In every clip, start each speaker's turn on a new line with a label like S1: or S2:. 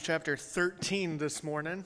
S1: Chapter 13 this morning.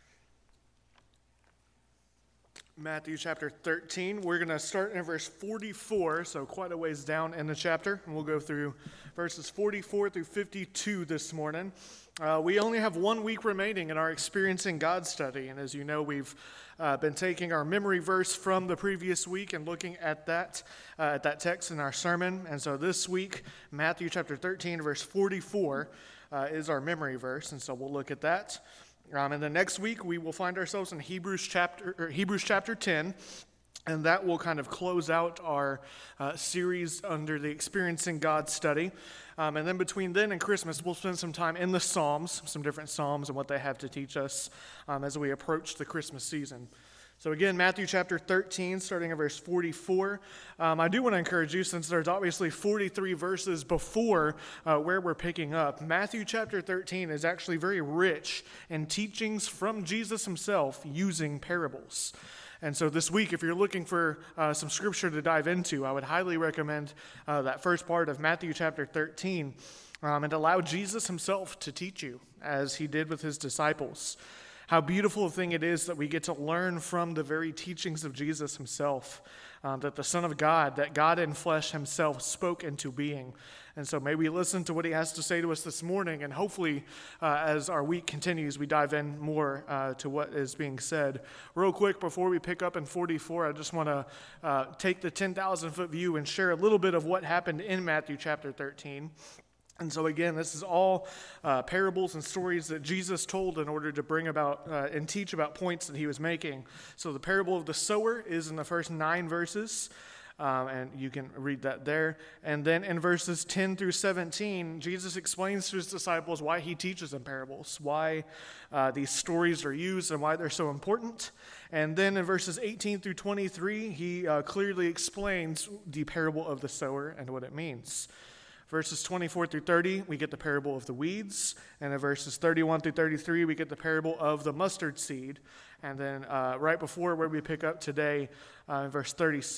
S1: Matthew chapter 13. We're going to start in verse 44, so quite a ways down in the chapter. And we'll go through verses 44 through 52 this morning. We only have 1 week remaining in our Experiencing God study. And as you know, we've been taking our memory verse from the previous week and looking at that text in our sermon. And so this week, Matthew chapter 13, verse 44 is our memory verse. And so we'll look at that. And then next week, we will find ourselves in Hebrews chapter 10, and that will kind of close out our series under the Experiencing God study. And then between then and Christmas, we'll spend some time in the Psalms, some different Psalms and what they have to teach us as we approach the Christmas season. So again, Matthew chapter 13, starting at verse 44. I do want to encourage you, since there's obviously 43 verses before where we're picking up, Matthew chapter 13 is actually very rich in teachings from Jesus himself using parables. And so this week, if you're looking for some scripture to dive into, I would highly recommend that first part of Matthew chapter 13 and allow Jesus himself to teach you as he did with his disciples. How beautiful a thing it is that we get to learn from the very teachings of Jesus himself, that the Son of God, that God in flesh himself spoke into being. And so may we listen to what he has to say to us this morning, and hopefully as our week continues, we dive in more to what is being said. Real quick, before we pick up in 44, I just want to take the 10,000-foot view and share a little bit of what happened in Matthew chapter 13. And so again, this is all parables and stories that Jesus told in order to bring about and teach about points that he was making. So the parable of the sower is in the first 9 verses, and you can read that there. And then in verses 10 through 17, Jesus explains to his disciples why he teaches in parables, why these stories are used and why they're so important. And then in verses 18 through 23, he clearly explains the parable of the sower and what it means. Verses 24 through 30, we get the parable of the weeds. And in verses 31 through 33, we get the parable of the mustard seed. And then right before where we pick up today, in verse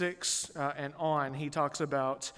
S1: 36 and on, he talks about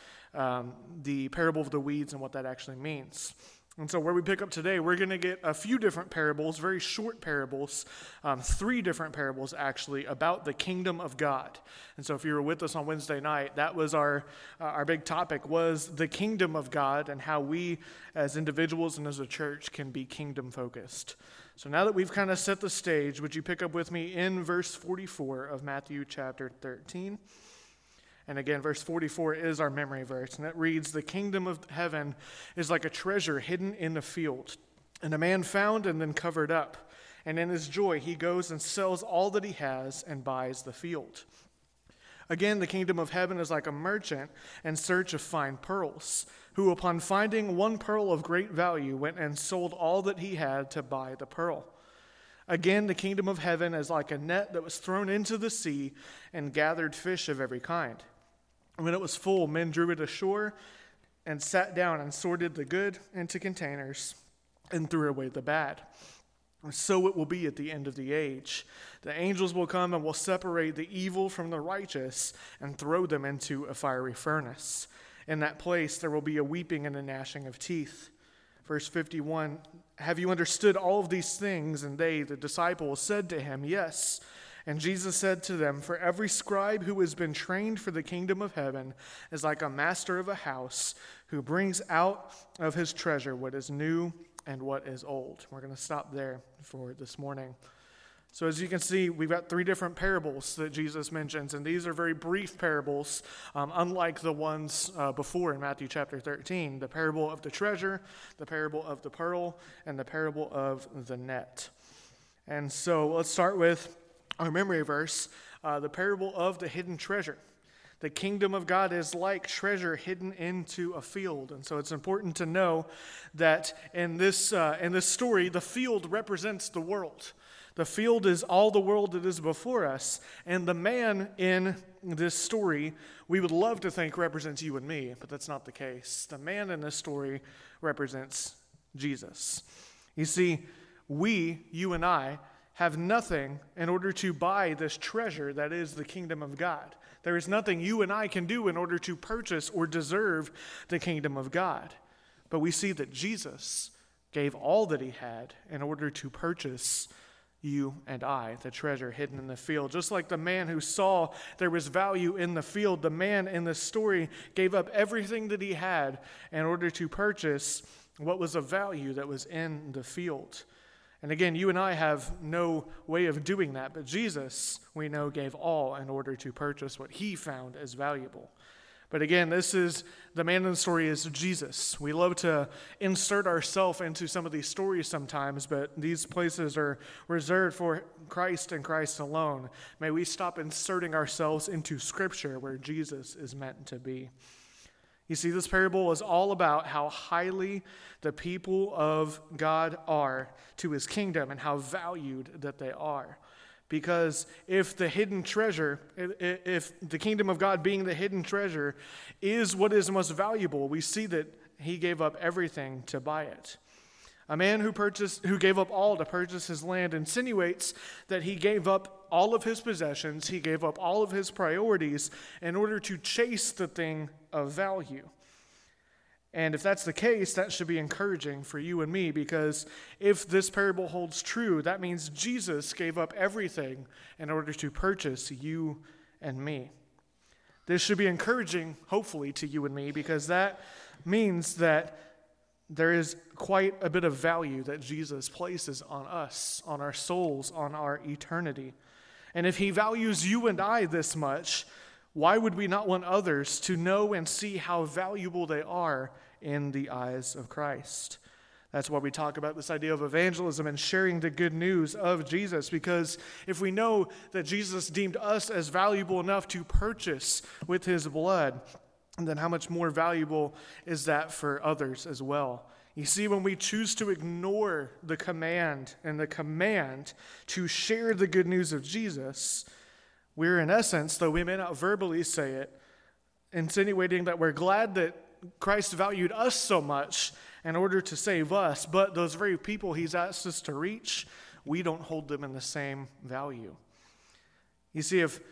S1: the parable of the weeds and what that actually means. And so where we pick up today, we're going to get a few different parables, very short parables, 3 different parables actually, about the kingdom of God. And so if you were with us on Wednesday night, that was our big topic, was the kingdom of God and how we as individuals and as a church can be kingdom focused. So now that we've kind of set the stage, would you pick up with me in verse 44 of Matthew chapter 13? And again, verse 44 is our memory verse, and it reads, "The kingdom of heaven is like a treasure hidden in a field, and a man found and then covered up. And in his joy he goes and sells all that he has and buys the field. Again, the kingdom of heaven is like a merchant in search of fine pearls, who upon finding one pearl of great value went and sold all that he had to buy the pearl. Again, the kingdom of heaven is like a net that was thrown into the sea and gathered fish of every kind. When it was full, men drew it ashore and sat down and sorted the good into containers and threw away the bad. So it will be at the end of the age. The angels will come and will separate the evil from the righteous and throw them into a fiery furnace. In that place there will be a weeping and a gnashing of teeth." Verse 51, "Have you understood all of these things?" And they, the disciples, said to him, "Yes." And Jesus said to them, "For every scribe who has been trained for the kingdom of heaven is like a master of a house who brings out of his treasure what is new and what is old." We're going to stop there for this morning. So as you can see, we've got 3 different parables that Jesus mentions, and these are very brief parables, unlike the ones before in Matthew chapter 13, the parable of the treasure, the parable of the pearl, and the parable of the net. And so let's start with our memory verse, the parable of the hidden treasure. The kingdom of God is like treasure hidden into a field. And so it's important to know that in this story, the field represents the world. The field is all the world that is before us, and the man in this story, we would love to think represents you and me, but that's not the case. The man in this story represents Jesus. You see, you and I, have nothing in order to buy this treasure that is the kingdom of God. There is nothing you and I can do in order to purchase or deserve the kingdom of God. But we see that Jesus gave all that he had in order to purchase you and I, the treasure hidden in the field. Just like the man who saw there was value in the field, the man in this story gave up everything that he had in order to purchase what was of value that was in the field. And again, you and I have no way of doing that, but Jesus, we know, gave all in order to purchase what he found as valuable. But again, the man in the story is Jesus. We love to insert ourselves into some of these stories sometimes, but these places are reserved for Christ and Christ alone. May we stop inserting ourselves into Scripture where Jesus is meant to be. You see, this parable is all about how highly the people of God are to his kingdom and how valued that they are. Because if the hidden treasure, if the kingdom of God being the hidden treasure is what is most valuable, we see that he gave up everything to buy it. A man who gave up all to purchase his land insinuates that he gave up all of his possessions, he gave up all of his priorities in order to chase the thing of value. And if that's the case, that should be encouraging for you and me, because if this parable holds true, that means Jesus gave up everything in order to purchase you and me. This should be encouraging, hopefully, to you and me, because that means that there is quite a bit of value that Jesus places on us, on our souls, on our eternity. And if he values you and I this much, why would we not want others to know and see how valuable they are in the eyes of Christ? That's why we talk about this idea of evangelism and sharing the good news of Jesus, because if we know that Jesus deemed us as valuable enough to purchase with his blood, then how much more valuable is that for others as well? You see, when we choose to ignore the command to share the good news of Jesus, we're in essence, though we may not verbally say it, insinuating that we're glad that Christ valued us so much in order to save us, but those very people he's asked us to reach, we don't hold them in the same value. You see, if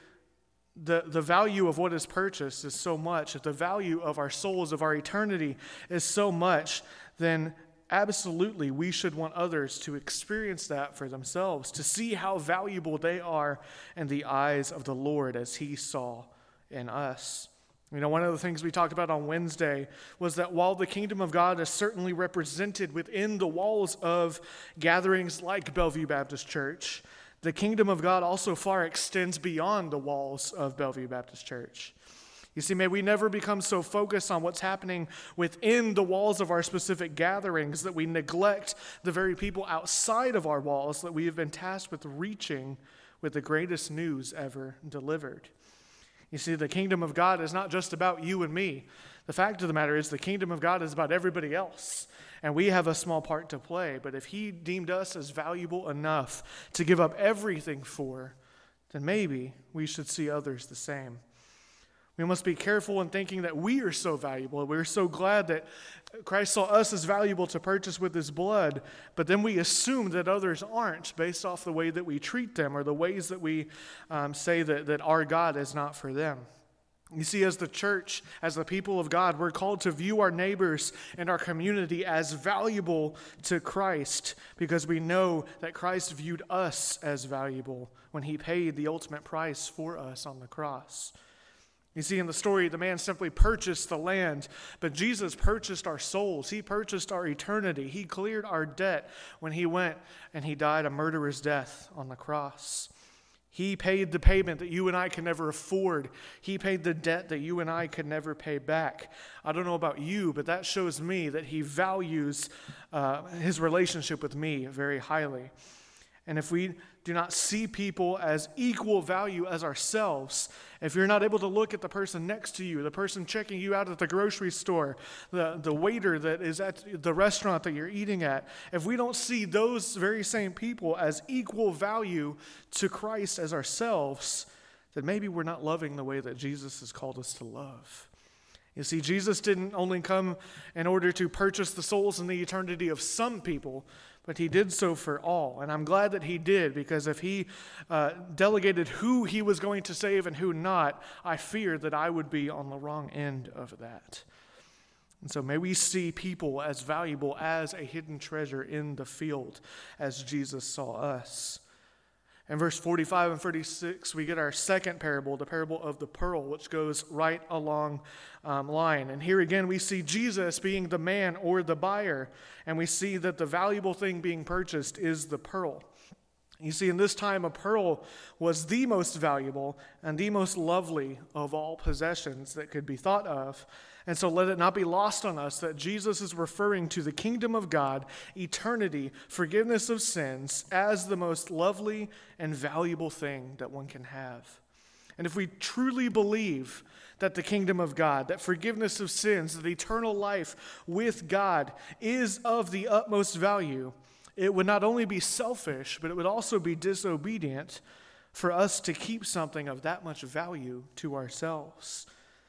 S1: the value of what is purchased is so much, if the value of our souls, of our eternity is so much, then absolutely we should want others to experience that for themselves, to see how valuable they are in the eyes of the Lord as he saw in us. You know, one of the things we talked about on Wednesday was that while the kingdom of God is certainly represented within the walls of gatherings like Bellevue Baptist Church, the kingdom of God also far extends beyond the walls of Bellevue Baptist Church. You see, may we never become so focused on what's happening within the walls of our specific gatherings that we neglect the very people outside of our walls that we have been tasked with reaching with the greatest news ever delivered. You see, the kingdom of God is not just about you and me. The fact of the matter is the kingdom of God is about everybody else, and we have a small part to play. But if he deemed us as valuable enough to give up everything for, then maybe we should see others the same. We must be careful in thinking that we are so valuable. We're so glad that Christ saw us as valuable to purchase with his blood, but then we assume that others aren't based off the way that we treat them or the ways that we say that our God is not for them. You see, as the church, as the people of God, we're called to view our neighbors and our community as valuable to Christ because we know that Christ viewed us as valuable when he paid the ultimate price for us on the cross. You see, in the story, the man simply purchased the land, but Jesus purchased our souls. He purchased our eternity. He cleared our debt when he went and he died a murderer's death on the cross. He paid the payment that you and I could never afford. He paid the debt that you and I could never pay back. I don't know about you, but that shows me that he values his relationship with me very highly. And if we do not see people as equal value as ourselves, if you're not able to look at the person next to you, the person checking you out at the grocery store, the waiter that is at the restaurant that you're eating at, if we don't see those very same people as equal value to Christ as ourselves, then maybe we're not loving the way that Jesus has called us to love. You see, Jesus didn't only come in order to purchase the souls and the eternity of some people, but he did so for all. And I'm glad that he did, because if he delegated who he was going to save and who not, I fear that I would be on the wrong end of that. And so may we see people as valuable as a hidden treasure in the field, as Jesus saw us. In verse 45 and 46, we get our second parable, the parable of the pearl, which goes right along line. And here again, we see Jesus being the man or the buyer, and we see that the valuable thing being purchased is the pearl. You see, in this time, a pearl was the most valuable and the most lovely of all possessions that could be thought of. And so let it not be lost on us that Jesus is referring to the kingdom of God, eternity, forgiveness of sins, as the most lovely and valuable thing that one can have. And if we truly believe that the kingdom of God, that forgiveness of sins, that eternal life with God is of the utmost value, it would not only be selfish, but it would also be disobedient for us to keep something of that much value to ourselves.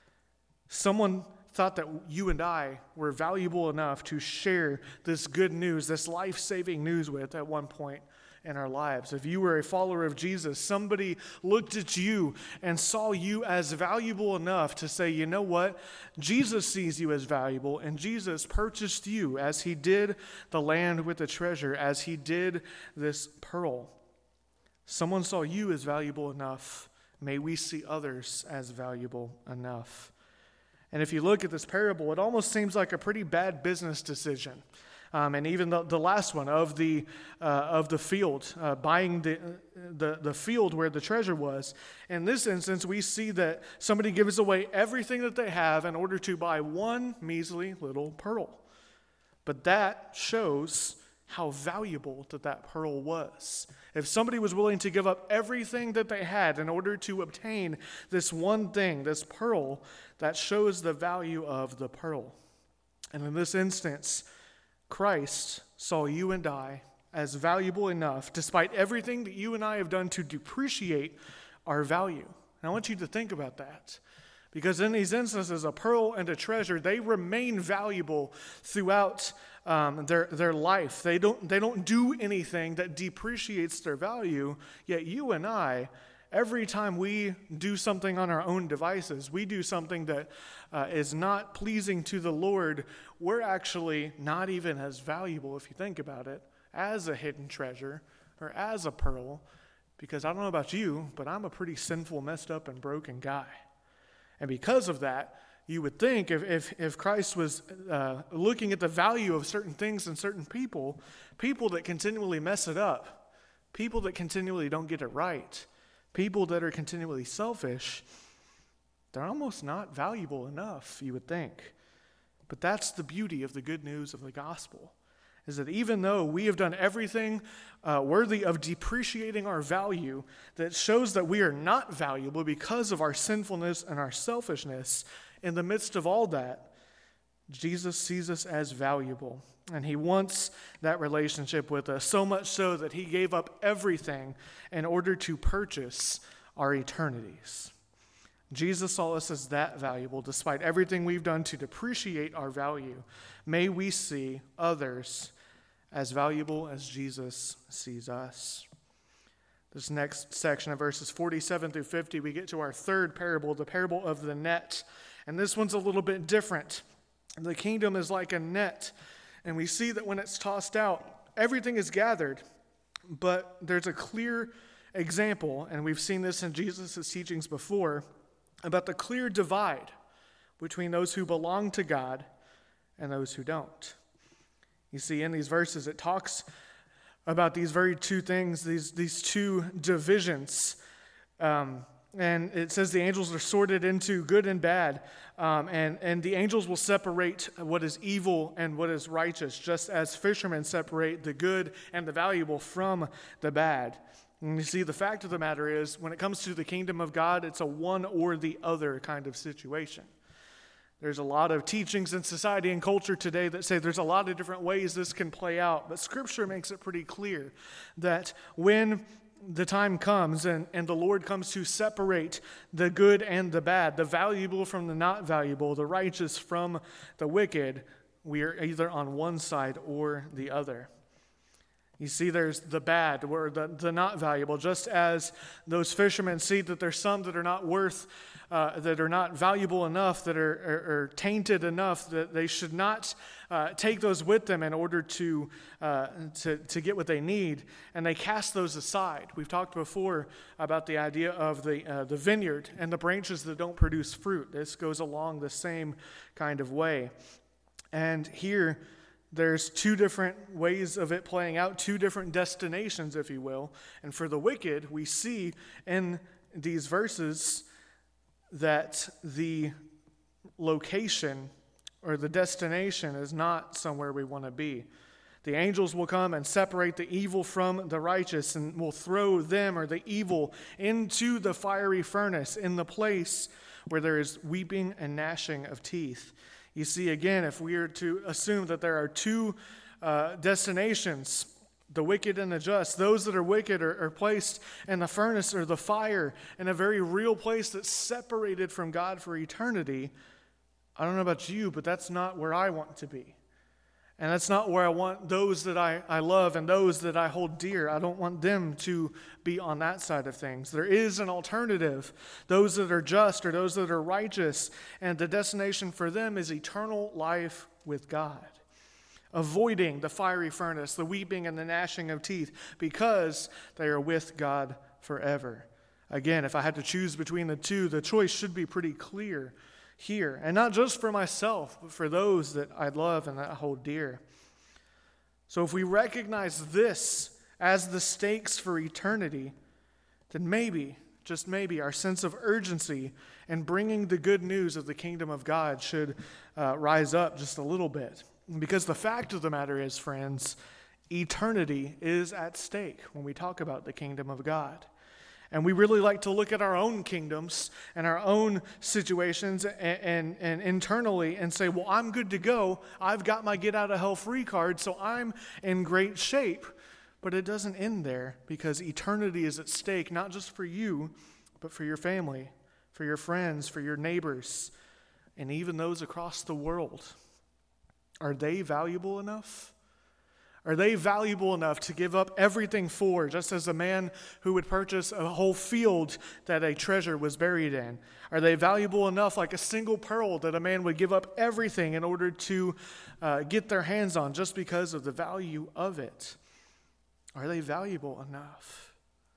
S1: Someone thought that you and I were valuable enough to share this good news, this life-saving news with at one point in our lives. If you were a follower of Jesus, somebody looked at you and saw you as valuable enough to say, you know what? Jesus sees you as valuable, and Jesus purchased you as he did the land with the treasure, as he did this pearl. Someone saw you as valuable enough. May we see others as valuable enough. And if you look at this parable, it almost seems like a pretty bad business decision. And even the last one of the field, buying the field where the treasure was. In this instance, we see that somebody gives away everything that they have in order to buy one measly little pearl. But that shows how valuable that pearl was. If somebody was willing to give up everything that they had in order to obtain this one thing, this pearl, that shows the value of the pearl. And in this instance, Christ saw you and I as valuable enough, despite everything that you and I have done to depreciate our value. And I want you to think about that. Because in these instances, a pearl and a treasure, they remain valuable throughout their life. They don't do anything that depreciates their value. Yet you and I, every time we do something on our own devices, we do something that is not pleasing to the Lord, we're actually not even as valuable, if you think about it, as a hidden treasure or as a pearl. Because I don't know about you, but I'm a pretty sinful, messed up, and broken guy. And because of that, you would think if Christ was looking at the value of certain things and certain people that continually mess it up, people that continually don't get it right, people that are continually selfish, they're almost not valuable enough, you would think. But that's the beauty of the good news of the gospel, is that even though we have done everything worthy of depreciating our value, that shows that we are not valuable because of our sinfulness and our selfishness, in the midst of all that, Jesus sees us as valuable. And he wants that relationship with us, so much so that he gave up everything in order to purchase our eternities. Jesus saw us as that valuable, despite everything we've done to depreciate our value. May we see others as valuable as Jesus sees us. This next section of verses 47 through 50, we get to our third parable, the parable of the net. And this one's a little bit different. The kingdom is like a net, and we see that when it's tossed out, everything is gathered, but there's a clear example, and we've seen this in Jesus' teachings before, about the clear divide between those who belong to God and those who don't. You see, in these verses, it talks about these very two things, these two divisions. And it says the angels are sorted into good and bad, and the angels will separate what is evil and what is righteous, just as fishermen separate the good and the valuable from the bad. And you see, the fact of the matter is, when it comes to the kingdom of God, it's a one or the other kind of situation. There's a lot of teachings in society and culture today that say there's a lot of different ways this can play out, but Scripture makes it pretty clear that when the time comes and the Lord comes to separate the good and the bad, the valuable from the not valuable, the righteous from the wicked, we are either on one side or the other. You see, there's the bad, or the not valuable, just as those fishermen see that there's some that are not that are not valuable enough, that are tainted enough that they should not take those with them in order to get what they need, and they cast those aside. We've talked before about the idea of the vineyard and the branches that don't produce fruit. This goes along the same kind of way. And here, there's two different ways of it playing out, two different destinations, if you will. And for the wicked, we see in these verses that the location or the destination is not somewhere we want to be. The angels will come and separate the evil from the righteous and will throw them or the evil into the fiery furnace in the place where there is weeping and gnashing of teeth. You see, again, if we are to assume that there are two destinations, the wicked and the just, those that are wicked are placed in the furnace or the fire in a very real place that's separated from God for eternity. I don't know about you, but that's not where I want to be. And that's not where I want those that I love and those that I hold dear. I don't want them to be on that side of things. There is an alternative. Those that are just or those that are righteous, and the destination for them is eternal life with God. Avoiding the fiery furnace, the weeping and the gnashing of teeth, because they are with God forever. Again, if I had to choose between the two, the choice should be pretty clear here, and not just for myself, but for those that I love and that I hold dear. So if we recognize this as the stakes for eternity, then maybe, just maybe, our sense of urgency in bringing the good news of the kingdom of God should rise up just a little bit. Because the fact of the matter is, friends, eternity is at stake when we talk about the kingdom of God. And we really like to look at our own kingdoms and our own situations and internally and say, well, I'm good to go. I've got my get out of hell free card, so I'm in great shape. But it doesn't end there, because eternity is at stake, not just for you, but for your family, for your friends, for your neighbors, and even those across the world. Are they valuable enough? Are they valuable enough to give up everything for, just as a man who would purchase a whole field that a treasure was buried in? Are they valuable enough, like a single pearl, that a man would give up everything in order to get their hands on just because of the value of it? Are they valuable enough?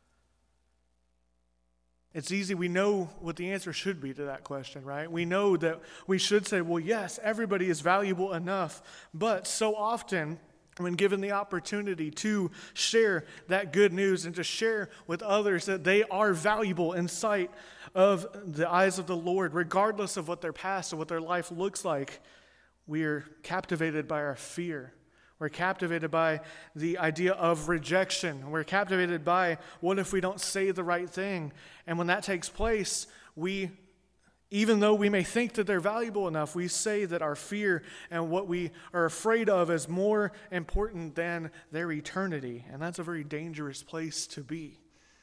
S1: It's easy. We know what the answer should be to that question, right? We know that we should say, well, yes, everybody is valuable enough. But so often, when given the opportunity to share that good news and to share with others that they are valuable in sight of the eyes of the Lord, regardless of what their past or what their life looks like, we are captivated by our fear. We're captivated by the idea of rejection. We're captivated by, what if we don't say the right thing? And when that takes place, even though we may think that they're valuable enough, we say that our fear and what we are afraid of is more important than their eternity. And that's a very dangerous place to be.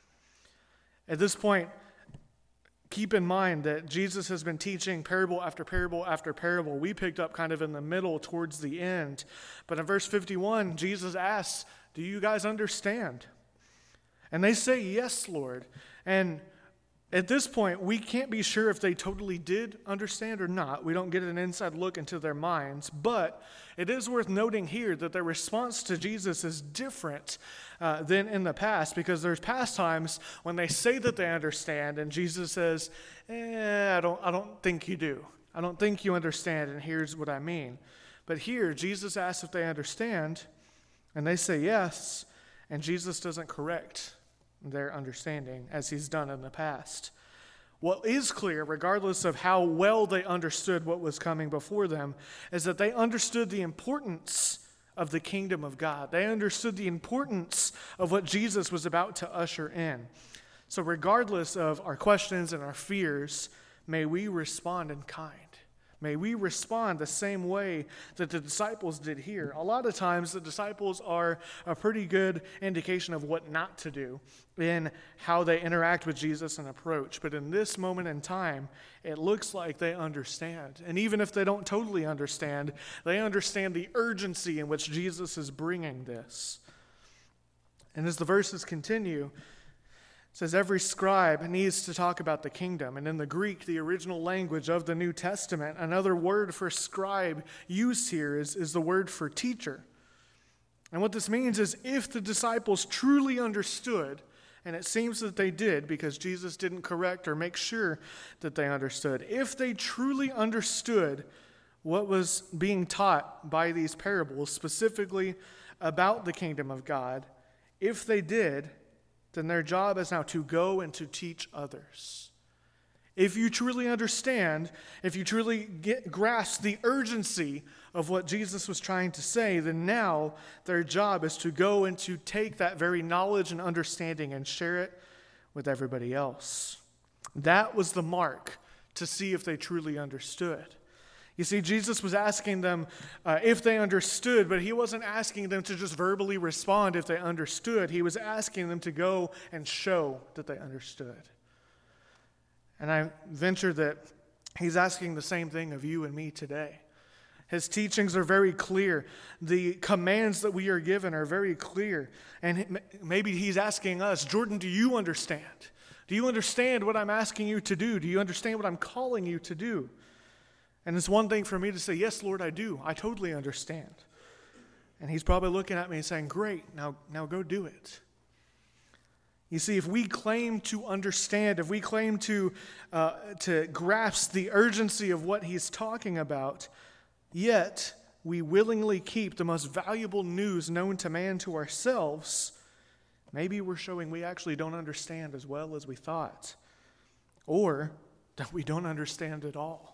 S1: At this point, keep in mind that Jesus has been teaching parable after parable after parable. We picked up kind of in the middle towards the end. But in verse 51, Jesus asks, do you guys understand? And they say, yes, Lord. And at this point, we can't be sure if they totally did understand or not. We don't get an inside look into their minds. But it is worth noting here that their response to Jesus is different than in the past, because there's past times when they say that they understand, and Jesus says, I don't think you do. I don't think you understand, and here's what I mean. But here, Jesus asks if they understand, and they say yes, and Jesus doesn't correct their understanding as he's done in the past. What is clear, regardless of how well they understood what was coming before them, is that they understood the importance of the kingdom of God. They understood the importance of what Jesus was about to usher in. So regardless of our questions and our fears, may we respond in kind. May we respond the same way that the disciples did here. A lot of times the disciples are a pretty good indication of what not to do in how they interact with Jesus and approach. But in this moment in time, it looks like they understand. And even if they don't totally understand, they understand the urgency in which Jesus is bringing this. And as the verses continue, it says every scribe needs to talk about the kingdom. And in the Greek, the original language of the New Testament, another word for scribe used here is the word for teacher. And what this means is if the disciples truly understood, and it seems that they did because Jesus didn't correct or make sure that they understood, if they truly understood what was being taught by these parables, specifically about the kingdom of God, if they did, then their job is now to go and to teach others. If you truly understand, if you truly grasp the urgency of what Jesus was trying to say, then now their job is to go and to take that very knowledge and understanding and share it with everybody else. That was the mark to see if they truly understood. You see, Jesus was asking them if they understood, but he wasn't asking them to just verbally respond if they understood. He was asking them to go and show that they understood. And I venture that he's asking the same thing of you and me today. His teachings are very clear. The commands that we are given are very clear. And maybe he's asking us, Jordan, do you understand? Do you understand what I'm asking you to do? Do you understand what I'm calling you to do? And it's one thing for me to say, yes, Lord, I do. I totally understand. And he's probably looking at me and saying, great, now go do it. You see, if we claim to understand, if we claim to grasp the urgency of what he's talking about, yet we willingly keep the most valuable news known to man to ourselves, maybe we're showing we actually don't understand as well as we thought, or that we don't understand at all.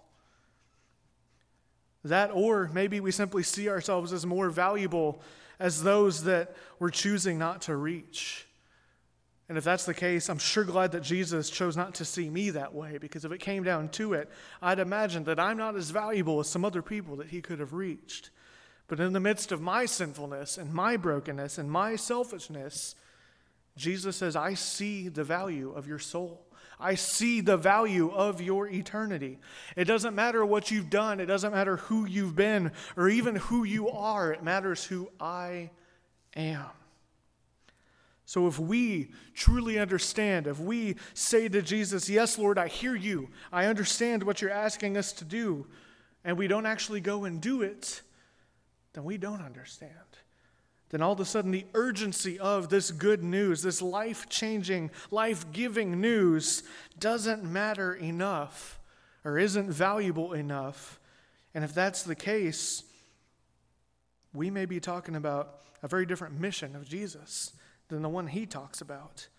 S1: That, or maybe we simply see ourselves as more valuable as those that we're choosing not to reach. And if that's the case, I'm sure glad that Jesus chose not to see me that way, because if it came down to it, I'd imagine that I'm not as valuable as some other people that he could have reached. But in the midst of my sinfulness and my brokenness and my selfishness, Jesus says, I see the value of your soul. I see the value of your eternity. It doesn't matter what you've done. It doesn't matter who you've been or even who you are. It matters who I am. So if we truly understand, if we say to Jesus, yes, Lord, I hear you. I understand what you're asking us to do, and we don't actually go and do it, then we don't understand. Then all of a sudden the urgency of this good news, this life-changing, life-giving news doesn't matter enough or isn't valuable enough. And if that's the case, we may be talking about a very different mission of Jesus than the one he talks about.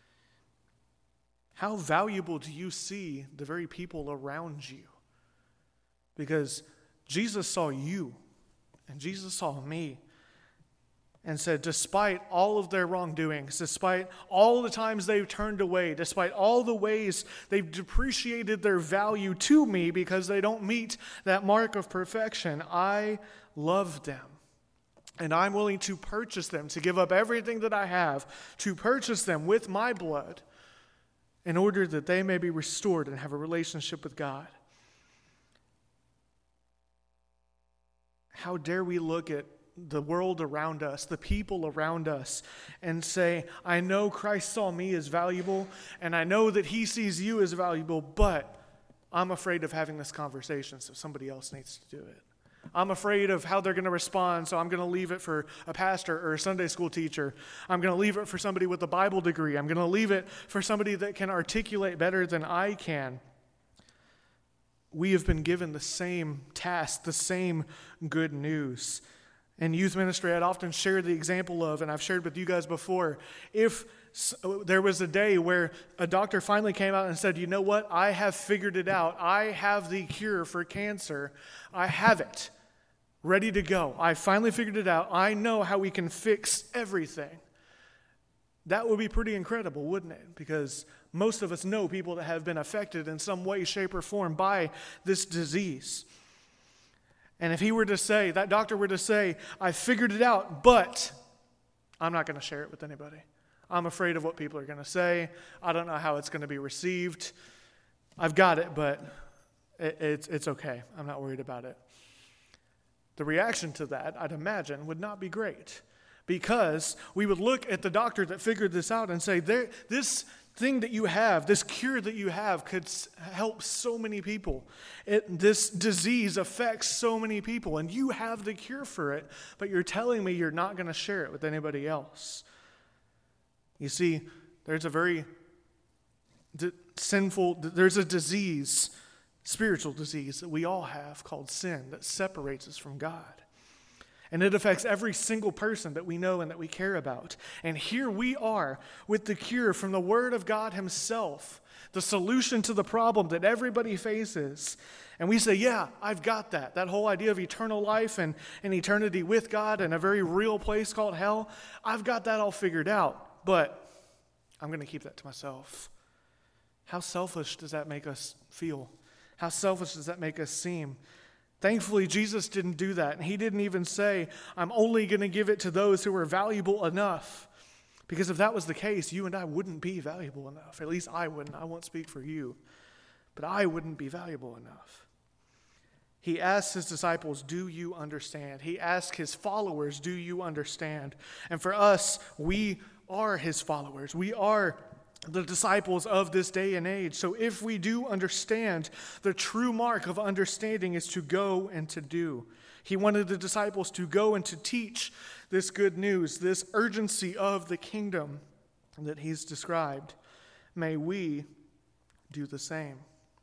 S1: How valuable do you see the very people around you? Because Jesus saw you and Jesus saw me and said, despite all of their wrongdoings, despite all the times they've turned away, despite all the ways they've depreciated their value to me because they don't meet that mark of perfection, I love them. And I'm willing to purchase them, to give up everything that I have, to purchase them with my blood in order that they may be restored and have a relationship with God. How dare we look at the world around us, the people around us, and say, I know Christ saw me as valuable, and I know that he sees you as valuable, but I'm afraid of having this conversation, so somebody else needs to do it. I'm afraid of how they're going to respond, so I'm going to leave it for a pastor or a Sunday school teacher. I'm going to leave it for somebody with a Bible degree. I'm going to leave it for somebody that can articulate better than I can. We have been given the same task, the same good news. In youth ministry, I'd often share the example of, and I've shared with you guys before, if there was a day where a doctor finally came out and said, you know what, I have figured it out. I have the cure for cancer. I have it. Ready to go. I finally figured it out. I know how we can fix everything. That would be pretty incredible, wouldn't it? Because most of us know people that have been affected in some way, shape, or form by this disease. And if he were to say, that doctor were to say, I figured it out, but I'm not going to share it with anybody. I'm afraid of what people are going to say. I don't know how it's going to be received. I've got it, but it's okay. I'm not worried about it. The reaction to that, I'd imagine, would not be great. Because we would look at the doctor that figured this out and say, this thing that you have, this cure that you have could help so many people. This disease affects so many people, and you have the cure for it, but you're telling me you're not going to share it with anybody else. You see, there's a very there's a disease, spiritual disease that we all have called sin that separates us from God. And it affects every single person that we know and that we care about. And here we are with the cure from the Word of God Himself, the solution to the problem that everybody faces. And we say, yeah, I've got that. That whole idea of eternal life and eternity with God and a very real place called hell, I've got that all figured out. But I'm going to keep that to myself. How selfish does that make us feel? How selfish does that make us seem? Thankfully, Jesus didn't do that. And He didn't even say, I'm only going to give it to those who are valuable enough. Because if that was the case, you and I wouldn't be valuable enough. At least I wouldn't. I won't speak for you. But I wouldn't be valuable enough. He asked His disciples, do you understand? He asked His followers, do you understand? And for us, we are His followers. We are the disciples of this day and age. So if we do understand, the true mark of understanding is to go and to do. He wanted the disciples to go and to teach this good news, this urgency of the kingdom that He's described. May we do the same.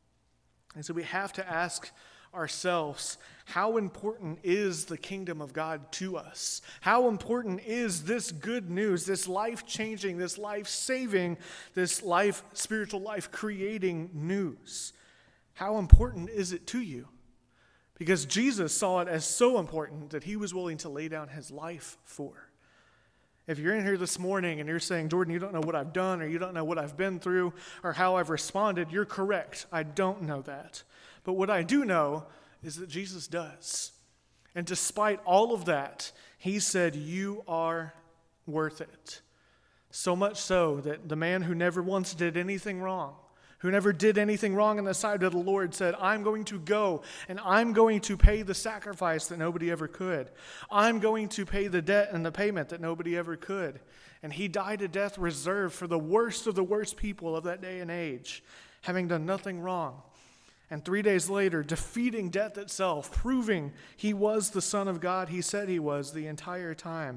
S1: And so we have to ask ourselves, how important is the kingdom of God to us? How important is this good news, this life-changing, this life-saving, this spiritual life-creating news? How important is it to you? Because Jesus saw it as so important that He was willing to lay down His life for. If you're in here this morning and you're saying, Jordan, you don't know what I've done, or you don't know what I've been through, or how I've responded, you're correct. I don't know that. But what I do know is that Jesus does. And despite all of that, He said, you are worth it. So much so that the man who never once did anything wrong, who never did anything wrong in the sight of the Lord, said, I'm going to go and I'm going to pay the sacrifice that nobody ever could. I'm going to pay the debt and the payment that nobody ever could. And He died a death reserved for the worst of the worst people of that day and age, having done nothing wrong. And 3 days later, defeating death itself, proving He was the Son of God He said He was the entire time,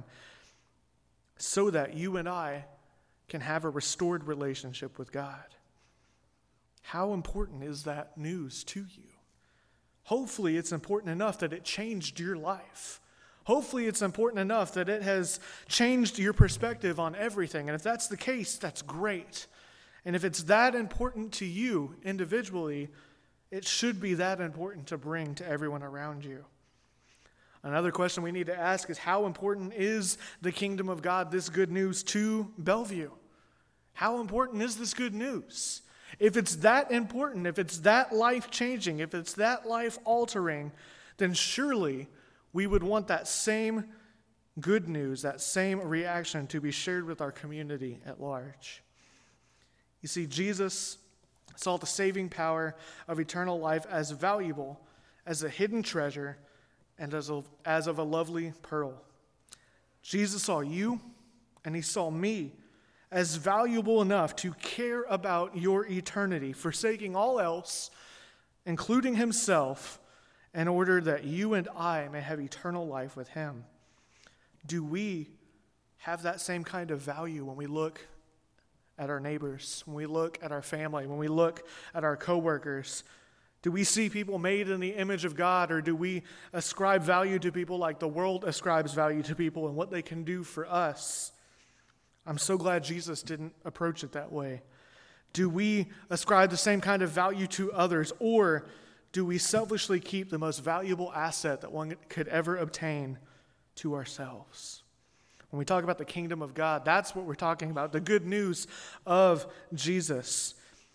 S1: so that you and I can have a restored relationship with God. How important is that news to you? Hopefully it's important enough that it changed your life. Hopefully it's important enough that it has changed your perspective on everything. And if that's the case, that's great. And if it's that important to you individually, it should be that important to bring to everyone around you. Another question we need to ask is, how important is the kingdom of God, this good news, to Bellevue? How important is this good news? If it's that important, if it's that life-changing, if it's that life-altering, then surely we would want that same good news, that same reaction to be shared with our community at large. You see, Jesus saw the saving power of eternal life as valuable as a hidden treasure and as of a lovely pearl. Jesus saw you and He saw me as valuable enough to care about your eternity, forsaking all else, including Himself, in order that you and I may have eternal life with Him. Do we have that same kind of value when we look at our neighbors, when we look at our family, when we look at our coworkers? Do we see people made in the image of God, or do we ascribe value to people like the world ascribes value to people and what they can do for us? I'm so glad Jesus didn't approach it that way. Do we ascribe the same kind of value to others, or do we selfishly keep the most valuable asset that one could ever obtain to ourselves? When we talk about the kingdom of God, that's what we're talking about, the good news of Jesus.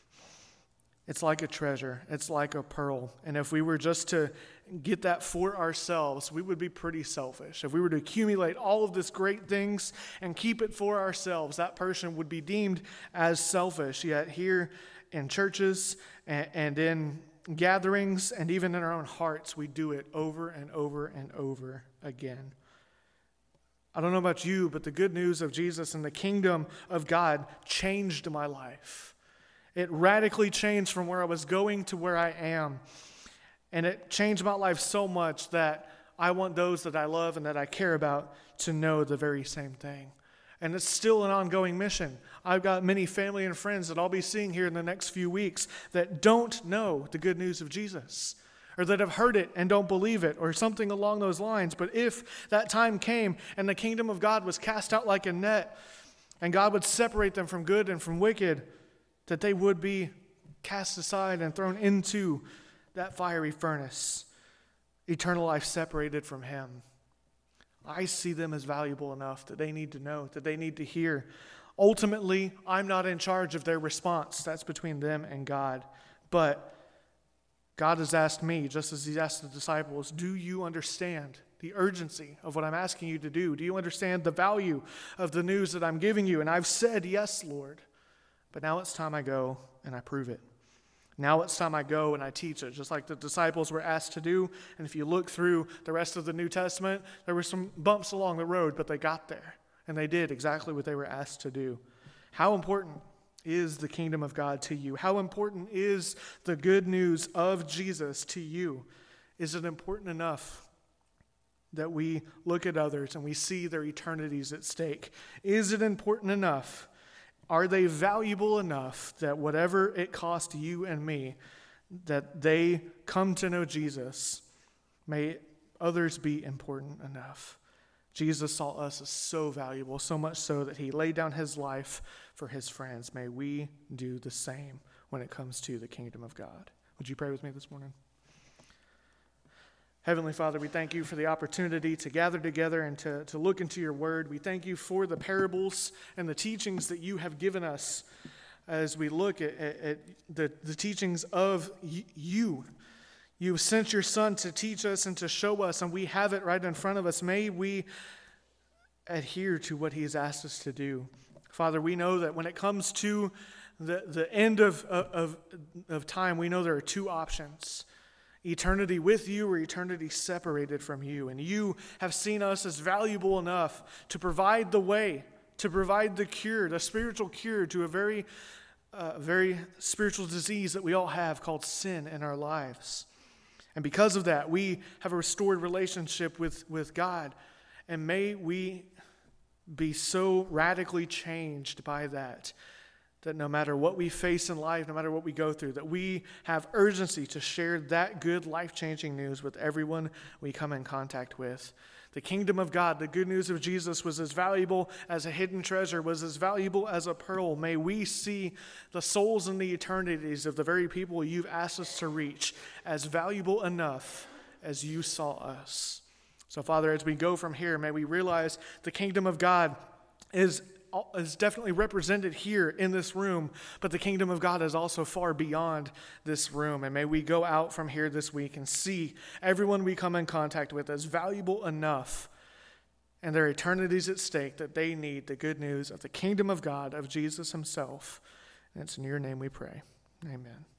S1: It's like a treasure. It's like a pearl. And if we were just to get that for ourselves, we would be pretty selfish. If we were to accumulate all of this great things and keep it for ourselves, that person would be deemed as selfish. Yet here in churches and in gatherings and even in our own hearts, we do it over and over and over again. I don't know about you, but the good news of Jesus and the kingdom of God changed my life. It radically changed from where I was going to where I am. And it changed my life so much that I want those that I love and that I care about to know the very same thing. And it's still an ongoing mission. I've got many family and friends that I'll be seeing here in the next few weeks that don't know the good news of Jesus, or that have heard it and don't believe it, or something along those lines. But if that time came and the kingdom of God was cast out like a net, and God would separate them from good and from wicked, that they would be cast aside and thrown into that fiery furnace, eternal life separated from Him. I see them as valuable enough that they need to know, that they need to hear. Ultimately, I'm not in charge of their response. That's between them and God. But God has asked me, just as He's asked the disciples, do you understand the urgency of what I'm asking you to do? Do you understand the value of the news that I'm giving you? And I've said, yes, Lord. But now it's time I go and I prove it. Now it's time I go and I teach it, just like the disciples were asked to do. And if you look through the rest of the New Testament, there were some bumps along the road, but they got there. And they did exactly what they were asked to do. How important is the kingdom of God to you? How important is the good news of Jesus to you? Is it important enough that we look at others and we see their eternities at stake? Is it important enough? Are they valuable enough that whatever it costs you and me, that they come to know Jesus, may others be important enough? Jesus saw us as so valuable, so much so that He laid down His life for His friends. May we do the same when it comes to the kingdom of God. Would you pray with me this morning? Heavenly Father, we thank You for the opportunity to gather together and to look into Your word. We thank You for the parables and the teachings that You have given us as we look at the teachings of You. You sent Your Son to teach us and to show us, and we have it right in front of us. May we adhere to what He has asked us to do. Father, we know that when it comes to the end of time, we know there are two options: eternity with You or eternity separated from You. And You have seen us as valuable enough to provide the way, to provide the cure, the spiritual cure to a very spiritual disease that we all have called sin in our lives. And because of that, we have a restored relationship with God. And may we be so radically changed by that no matter what we face in life, no matter what we go through, that we have urgency to share that good, life-changing news with everyone we come in contact with. The kingdom of God, the good news of Jesus, was as valuable as a hidden treasure, was as valuable as a pearl. May we see the souls and the eternities of the very people You've asked us to reach as valuable enough as You saw us. So, Father, as we go from here, may we realize the kingdom of God is definitely represented here in this room, but the kingdom of God is also far beyond this room. And may we go out from here this week and see everyone we come in contact with as valuable enough and their eternities at stake that they need the good news of the kingdom of God, of Jesus Himself. And it's in Your name we pray. Amen.